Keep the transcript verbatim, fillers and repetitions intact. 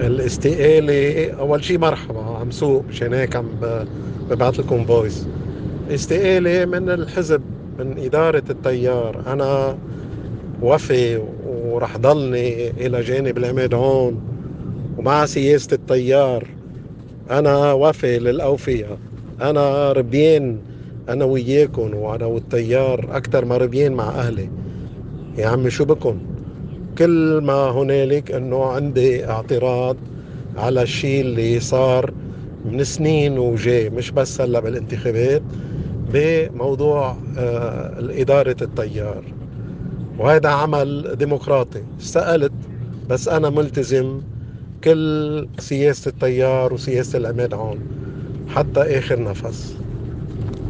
الاستقالة أول شي مرحبا، عم سوق مشان هيك عم ب- ببعث لكم فويس. استقالة من الحزب، من إدارة التيار. أنا وفي ورح ضلني إلى جانب العماد هون ومع سياسة التيار. أنا وفي للأوفياء. أنا ربيان، أنا وياكم وأنا والتيار أكتر ما ربيان مع أهلي. يا عمي شو بكن؟ كل ما هنالك انه عندي اعتراض على الشيء اللي صار من سنين وجاي، مش بس هلا بالانتخابات، بموضوع آه، إدارة التيار. وهذا عمل ديمقراطي، استقلت، بس أنا ملتزم كل سياسة التيار وسياسة العماد هون حتى آخر نفس.